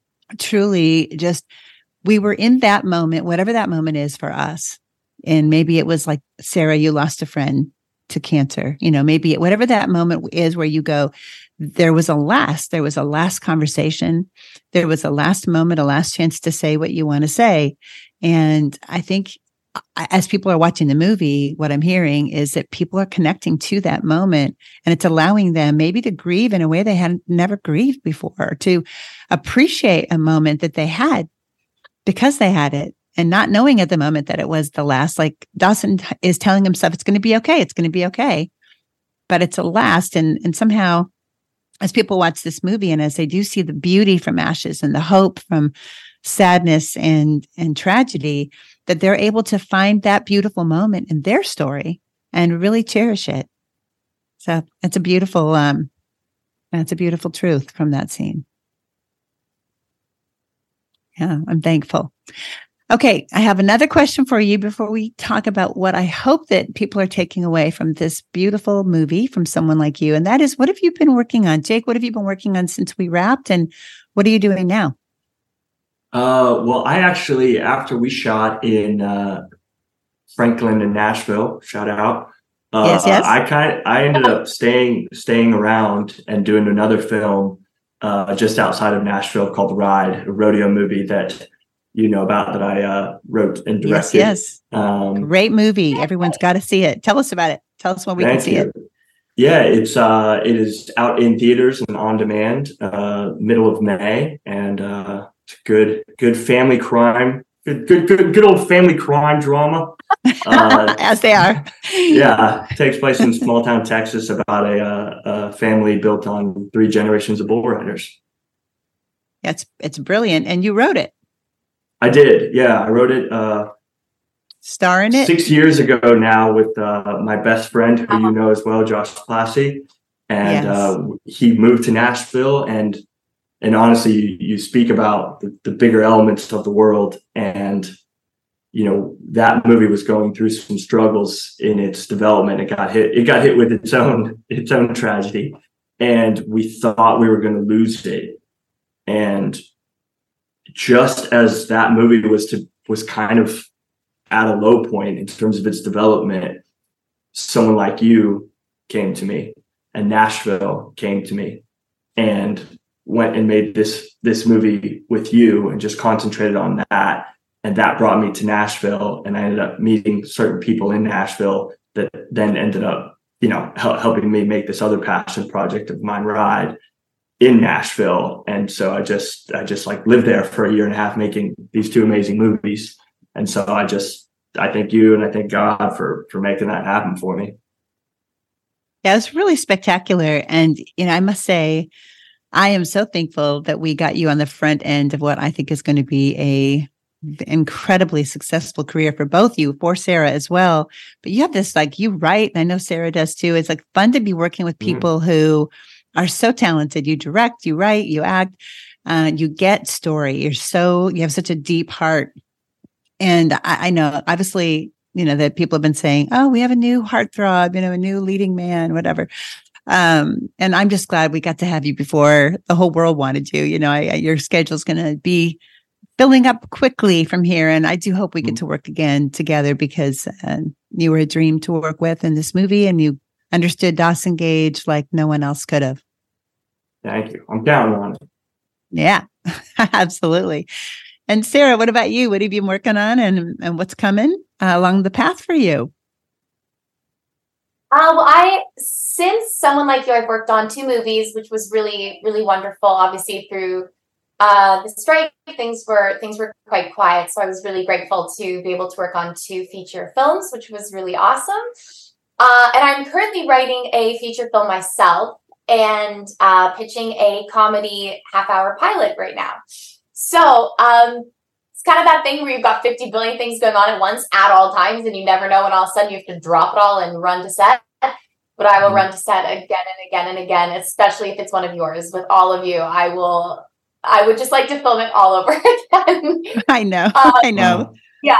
truly just, we were in that moment, whatever that moment is for us. And maybe it was like, Sarah, you lost a friend to cancer, you know, maybe it, whatever that moment is where you go, there was a last, there was a last conversation. There was a last moment, a last chance to say what you want to say. And I think as people are watching the movie, what I'm hearing is that people are connecting to that moment and it's allowing them maybe to grieve in a way they hadn't never grieved before, to appreciate a moment that they had because they had it and not knowing at the moment that it was the last. Like Dawson is telling himself, it's going to be okay. It's going to be okay. But it's a last. And, and somehow as people watch this movie and as they do see the beauty from ashes and the hope from sadness and, and tragedy, that they're able to find that beautiful moment in their story and really cherish it. So it's a beautiful, um, that's a beautiful truth from that scene. Yeah, I'm thankful. Okay, I have another question for you before we talk about what I hope that people are taking away from this beautiful movie from someone like you. And that is, what have you been working on? Jake, what have you been working on since we wrapped? And what are you doing now? Uh, well, I actually, after we shot in uh, Franklin and Nashville, shout out. Uh, Yes, yes. I kind, I ended up staying staying around and doing another film uh, just outside of Nashville called The Ride, a rodeo movie that you know about that I uh, wrote and Yes, directed. yes. Um, Great movie. Everyone's got to see it. Tell us about it. Tell us when we can Thank see you. it. Yeah, it's uh, it is out in theaters and on demand, uh, middle of May, and uh, good, good family crime, good, good, good, good old family crime drama. Uh, As they are. Yeah, it takes place in small town Texas about a, uh, a family built on three generations of bull riders. It's it's brilliant, and you wrote it. I did, yeah. I wrote it. Uh, Starring it six years ago now with uh, my best friend, who you know as well, Josh Classy, and Yes. uh, he moved to Nashville. And and honestly, you, you speak about the, the bigger elements of the world, and you know that movie was going through some struggles in its development. It got hit. It got hit with its own its own tragedy, and we thought we were going to lose it. And just as that movie was to was kind of at a low point in terms of its development, Someone Like You came to me, and Nashville came to me, and went and made this this movie with you, and just concentrated on that. And that brought me to Nashville, and I ended up meeting certain people in Nashville that then ended up, you know, hel- helping me make this other passion project of mine, Ride, in Nashville. And so I just, I just like lived there for a year and a half making these two amazing movies. And so I just, I thank you and I thank God for, for making that happen for me. Yeah, it was really spectacular. And, you know, I must say, I am so thankful that we got you on the front end of what I think is going to be a incredibly successful career for both you, for Sarah as well. But you have this, like, you write, and I know Sarah does too. It's like fun to be working with people mm-hmm. who are so talented. You direct, you write, you act, uh, you get story. You're so, you have such a deep heart. And I, I know, obviously, you know, that people have been saying, oh, we have a new heartthrob, you know, a new leading man, whatever. Um, and I'm just glad we got to have you before the whole world wanted you. You know, I, I, your schedule's going to be filling up quickly from here. And I do hope we get to work again together, because uh, you were a dream to work with in this movie, and you understood Dawson Gage like no one else could have. Thank you. I'm counting on it. Yeah, absolutely. And Sarah, what about you? What have you been working on, and, and what's coming uh, along the path for you? Uh, well, I, since Someone Like You, I've worked on two movies, which was really, really wonderful. Obviously, through uh, the strike, things were things were quite quiet. So I was really grateful to be able to work on two feature films, which was really awesome. Uh, and I'm currently writing a feature film myself, and uh, pitching a comedy half-hour pilot right now. So um, it's kind of that thing where you've got fifty billion things going on at once at all times, and you never know when all of a sudden you have to drop it all and run to set. But I will run to set again and again and again, especially if it's one of yours. With all of you, I will. I would just like to film it all over again. I know. Um, I know. Yeah.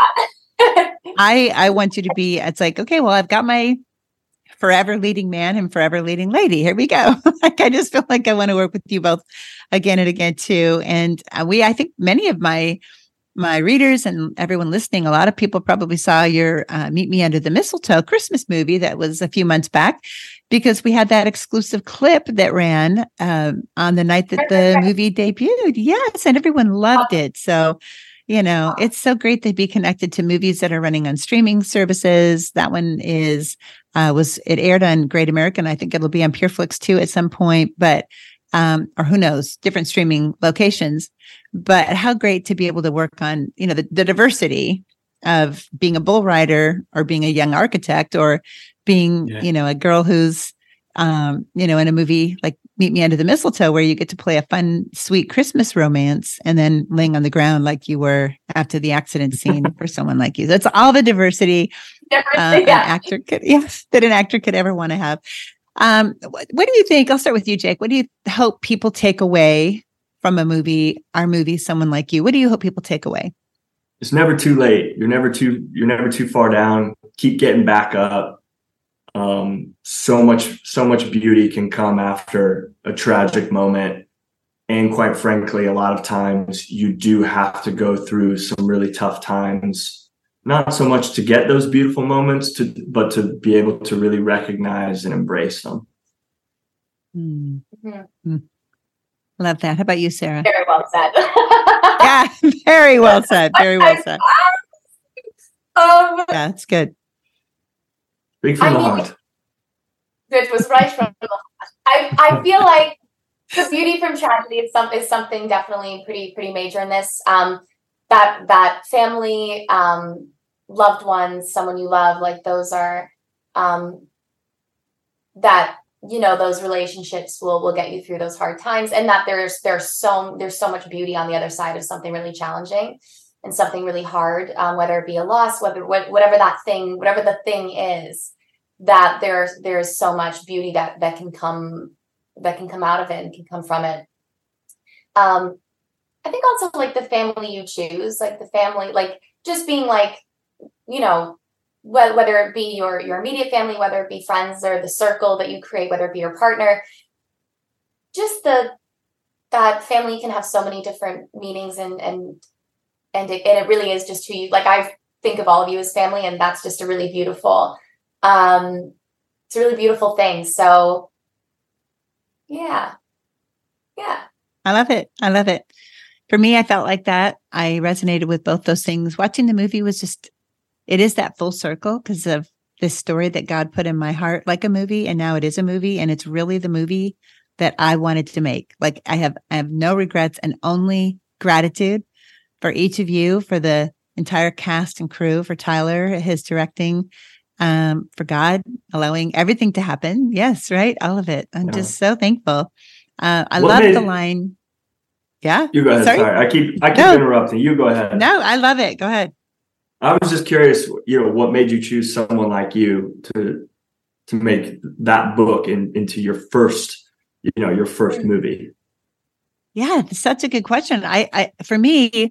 I I want you to be. It's like, okay, well, I've got my forever leading man and forever leading lady. Here we go. Like, I just feel like I want to work with you both again and again too. And we, I think many of my my readers and everyone listening, a lot of people probably saw your uh, Meet Me Under the Mistletoe Christmas movie that was a few months back, because we had that exclusive clip that ran um, on the night that the movie debuted. Yes, and everyone loved it. So, you know, it's so great to be connected to movies that are running on streaming services. That one is uh, was it aired on Great American. I think it'll be on PureFlix too at some point, but um, or who knows, different streaming locations. But how great to be able to work on, you know, the, the diversity of being a bull rider, or being a young architect, or being, yeah. you know, a girl who's, um, you know, in a movie like Meet Me Under the Mistletoe, where you get to play a fun, sweet Christmas romance, and then laying on the ground like you were after the accident scene for Someone Like You. That's all the diversity, diversity uh, yeah. an actor could, yes, that an actor could ever want to have. Um, what, what do you think? I'll start with you, Jake. What do you hope people take away from a movie, our movie, Someone Like You? What do you hope people take away? It's never too late. You're never too, you're never too far down. Keep getting back up. Um, so much, so much beauty can come after a tragic moment. And quite frankly, a lot of times you do have to go through some really tough times, not so much to get those beautiful moments, to, but to be able to really recognize and embrace them. Mm-hmm. Mm-hmm. Love that. How about you, Sarah? Very well said. Yeah, very well said. Very well said. Um, yeah, it's good. Big from I the mean, heart. It was right from the heart. I, I feel like The beauty from tragedy is, some, is something definitely pretty pretty major in this. Um, that that family, um, loved ones, someone you love, like those are um, that you know those relationships will will get you through those hard times, and that there's there's so there's so much beauty on the other side of something really challenging and something really hard, um, whether it be a loss, whether whatever that thing, whatever the thing is, that there's there's so much beauty that that can come that can come out of it and can come from it. Um, I think also like the family you choose, like the family, like just being like, you know, wh- whether it be your, your immediate family, whether it be friends or the circle that you create, whether it be your partner, just the, that family can have so many different meanings and, and, and it, and it really is just who you, like, I think of all of you as family, and that's just a really beautiful, um, it's a really beautiful thing. So yeah. Yeah. I love it. I love it. For me, I felt like that. I resonated with both those things. Watching the movie was just, it is that full circle because of this story that God put in my heart like a movie. And now it is a movie. And it's really the movie that I wanted to make. Like I have, I have no regrets and only gratitude for each of you, for the entire cast and crew, for Tyler, his directing, um, for God allowing everything to happen. Yes, right. All of it. I'm yeah. just so thankful. Uh, I love the line. Yeah. You go ahead. Sorry, Sorry. I keep, I keep no. interrupting. You go ahead. No, I love it. Go ahead. I was just curious, you know, what made you choose someone like you to, to make that book in, into your first, you know, your first movie? Yeah. It's such a good question. I, I, for me,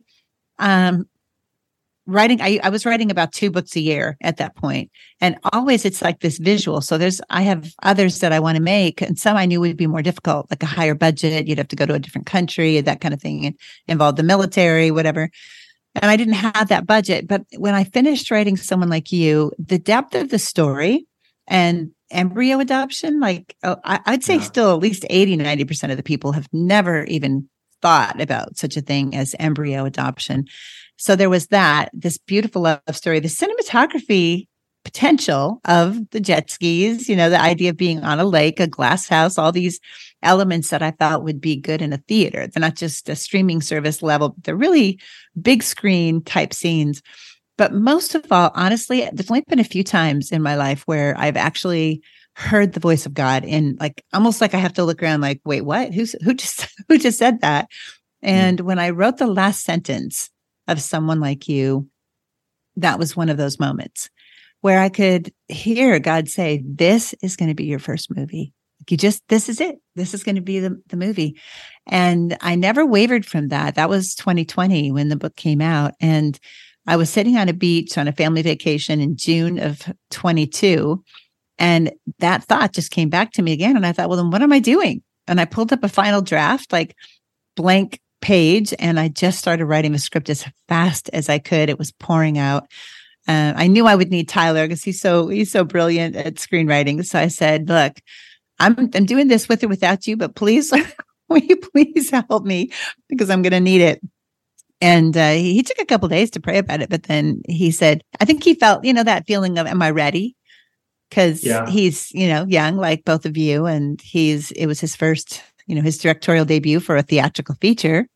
um, writing, I, I was writing about two books a year at that point. And always it's like this visual. So there's, I have others that I want to make, and some I knew would be more difficult, like a higher budget. You'd have to go to a different country, that kind of thing, and involve the military, whatever. And I didn't have that budget. But when I finished writing Someone Like You, the depth of the story and embryo adoption, like oh, I, I'd say yeah. still at least eighty, ninety percent of the people have never even thought about such a thing as embryo adoption. So there was that, this beautiful love story, the cinematography potential of the jet skis, you know, the idea of being on a lake, a glass house, all these elements that I thought would be good in a theater. They're not just a streaming service level, but they're really big screen type scenes. But most of all, honestly, there's only been a few times in my life where I've actually heard the voice of God, and like almost like I have to look around like, wait, what? Who's who just who just said that? And mm-hmm. when I wrote the last sentence of Someone Like You, that was one of those moments where I could hear God say, this is going to be your first movie. Like you just, this is it. This is going to be the, the movie. And I never wavered from that. That was twenty twenty when the book came out. And I was sitting on a beach on a family vacation in June of twenty-two. And that thought just came back to me again. And I thought, well, then what am I doing? And I pulled up a final draft, like blank page, and I just started writing the script as fast as I could. It was pouring out. Uh, I knew I would need Tyler because he's so he's so brilliant at screenwriting. So I said, "Look, I'm I'm doing this with or without you, but please, will you please help me because I'm going to need it." And uh, he, he took a couple days to pray about it, but then he said, "I think he felt, you know, that feeling of, am I ready?" Because yeah. he's, you know, young like both of you, and he's it was his first, you know, his directorial debut for a theatrical feature.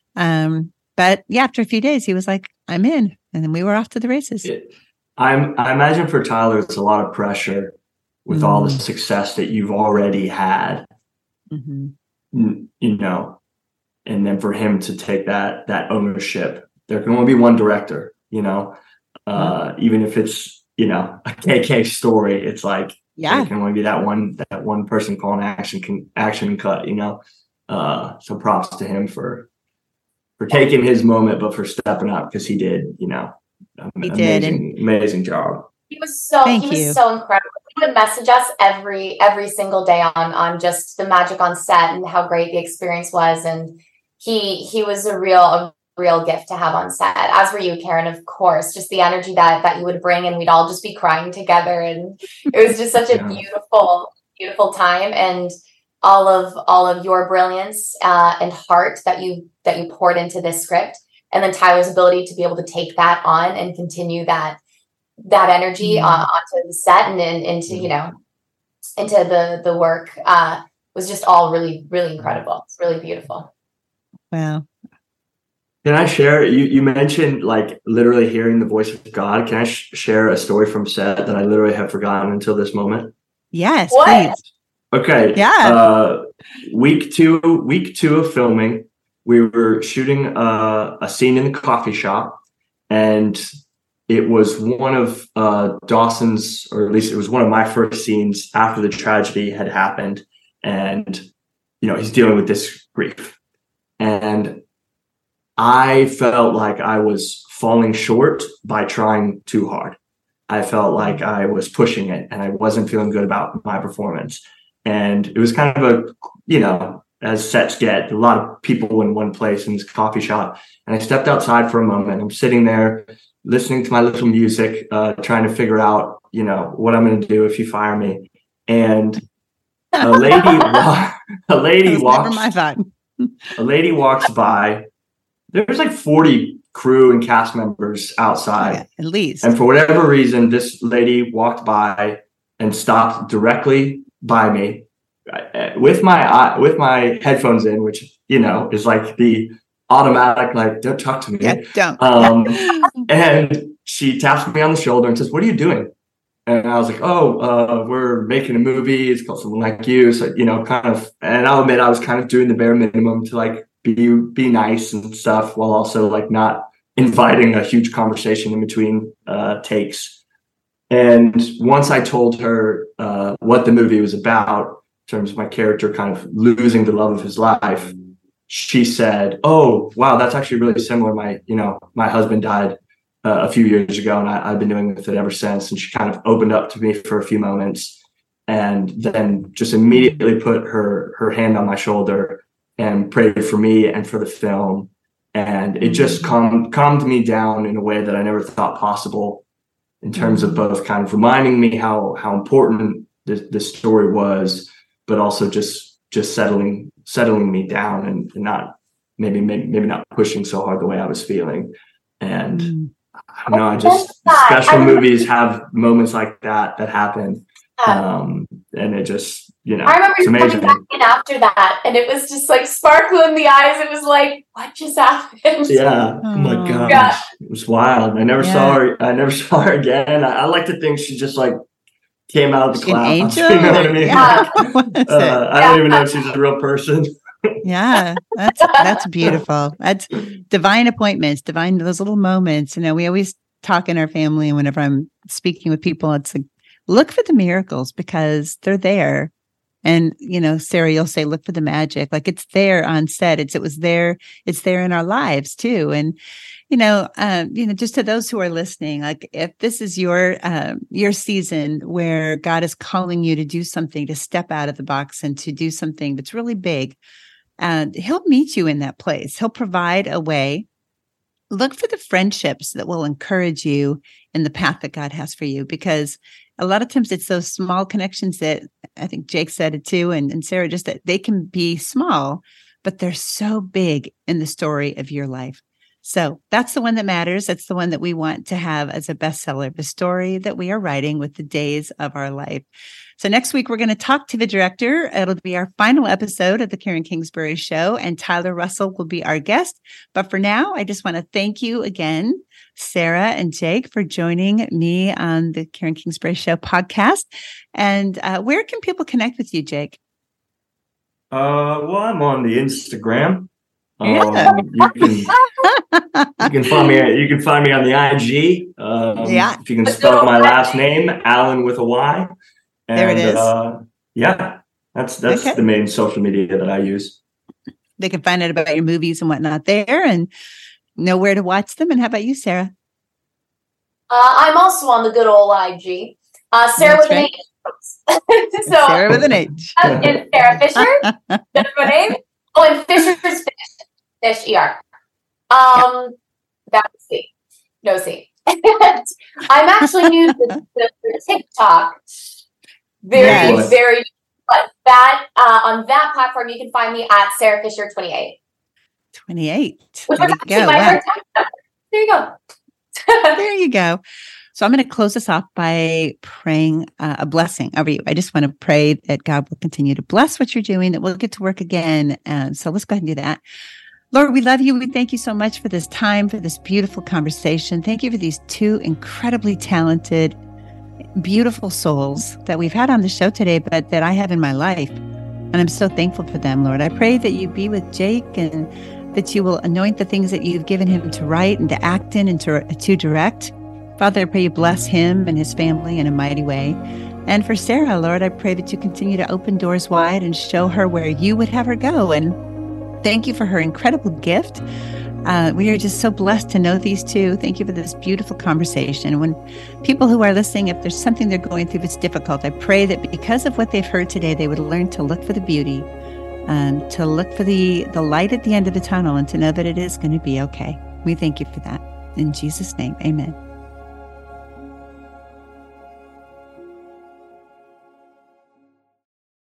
Um, but yeah, after a few days, he was like, I'm in. And then we were off to the races. It, I'm, I imagine for Tyler, it's a lot of pressure with mm-hmm. all the success that you've already had, mm-hmm. you know, and then for him to take that, that ownership. There can only be one director, you know, uh, mm-hmm. even if it's, you know, a K K story, it's like, yeah, there can only be that one, that one person calling action, can action and cut, you know? Uh, so props to him for, for taking his moment, but for stepping up because he did, you know, he amazing, did. And amazing job. He was so, Thank he was you. so incredible. He would message us every, every single day on, on just the magic on set and how great the experience was. And he, he was a real, a real gift to have on set, as were you, Karen, of course, just the energy that, that you would bring, and we'd all just be crying together. And it was just such a yeah. beautiful, beautiful time. And all of, all of your brilliance uh, and heart that you, that you poured into this script. And then Tyler's ability to be able to take that on and continue that, that energy mm-hmm. uh, onto the set and, and into, you know, into the, the work uh, was just all really, really incredible. It's really beautiful. Wow. Can I share? You you mentioned like literally hearing the voice of God. Can I sh- share a story from set that I literally have forgotten until this moment? Yes, What? please. Okay. Yeah. Uh, week two, week two of filming, we were shooting uh, a scene in the coffee shop, and it was one of uh, Dawson's, or at least it was one of my first scenes after the tragedy had happened, and you know he's dealing with this grief, and I felt like I was falling short by trying too hard. I felt like I was pushing it, and I wasn't feeling good about my performance. And it was kind of a, you know, as sets get, a lot of people in one place in this coffee shop. And I stepped outside for a moment. I'm sitting there listening to my little music, uh, trying to figure out, you know, what I'm going to do if you fire me. And a lady, wa- a lady That was walks, never my thought. a lady walks by. There's like forty crew and cast members outside. Yeah, at least. And for whatever reason, this lady walked by and stopped directly by me with my with my headphones in, which, you know, is like the automatic, like, don't talk to me. Yeah, don't. Um, Yeah. and she taps me on the shoulder and says, "What are you doing?" And I was like, "Oh, uh, we're making a movie. It's called Someone Like You." So, you know, kind of, and I'll admit I was kind of doing the bare minimum to like be be nice and stuff, while also like not inviting a huge conversation in between uh, takes. And once I told her uh, what the movie was about, in terms of my character kind of losing the love of his life, she said, "Oh, wow, that's actually really similar. My, you know, my husband died uh, a few years ago, and I, I've been doing with it ever since." And she kind of opened up to me for a few moments, and then just immediately put her her hand on my shoulder and prayed for me and for the film. And it just calmed calmed me down in a way that I never thought possible, in terms of both kind of reminding me how how important this, this story was, but also just just settling settling me down and, and not maybe, maybe maybe not pushing so hard the way I was feeling. And Mm. I don't know, I just special movies have moments like that that happen, um, and it just, you know, I remember it's you amazing. coming back in after that, and it was just like sparkle in the eyes. It was like, what just happened? Yeah. Oh my Oh. gosh. Yeah. It was wild. I never Yeah. saw her. I never saw her again. I, I like to think she just like came out of the An clouds. angel? You know what I mean? Yeah. What is Uh, it? I don't even know if she's a real person. Yeah, that's that's beautiful. That's divine appointments, divine, those little moments. You know, we always talk in our family, and whenever I'm speaking with people, it's like, look for the miracles because they're there. And, you know, Sarah, you'll say, look for the magic. Like it's there on set. It's, it was there. It's there in our lives too. And, you know, um, you know, just to those who are listening, like if this is your, um, your season where God is calling you to do something, to step out of the box and to do something that's really big, and he'll meet you in that place. He'll provide a way. Look for the friendships that will encourage you in the path that God has for you, because a lot of times it's those small connections that I think Jake said it too. And, and Sarah, just that they can be small, but they're so big in the story of your life. So that's the one that matters. That's the one that we want to have as a bestseller, the story that we are writing with the days of our life. So next week, we're going to talk to the director. It'll be our final episode of the Karen Kingsbury Show, and Tyler Russell will be our guest. But for now, I just want to thank you again, Sarah and Jake, for joining me on the Karen Kingsbury Show podcast. And uh, where can people connect with you, Jake? Uh, well, I'm on the Instagram. Um, Yeah. you can you can find me. You can find me on the I G. Um, Yeah. If you can spell my last name, Allen with a Y. And, There it is. Uh, yeah, that's that's Okay. the main social media that I use. They can find out about your movies and whatnot there and know where to watch them. And how about you, Sarah? Uh, I'm also on the good old I G. Uh, Sarah That's with right. an H. so Sarah with an H. uh, it's Sarah Fisher. That's my name. Oh, and Fisher's Fish. Fish E R. Um, that's C. No C. I'm actually new to the, the, the TikTok. Very, Yes. very. But that uh, on that platform, you can find me at Sarah Fisher twenty-eight. twenty-eight. Which There was you actually go. my Wow. first time. There you go. There you go. So I'm going to close us off by praying uh, a blessing over you. I just want to pray that God will continue to bless what you're doing, that we'll get to work again. And so let's go ahead and do that. Lord, we love you. We thank you so much for this time, for this beautiful conversation. Thank you for these two incredibly talented, beautiful souls that we've had on the show today, but that I have in my life. And I'm so thankful for them, Lord. I pray that you be with Jake and that you will anoint the things that you've given him to write and to act in and to, to direct. Father, I pray you bless him and his family in a mighty way. And for Sarah, Lord, I pray that you continue to open doors wide and show her where you would have her go. And thank you for her incredible gift. Uh, we are just so blessed to know these two. Thank you for this beautiful conversation. When people who are listening, if there's something they're going through that's difficult, I pray that because of what they've heard today, they would learn to look for the beauty, um, to look for the, the light at the end of the tunnel, and to know that it is going to be okay. We thank you for that. In Jesus' name, amen.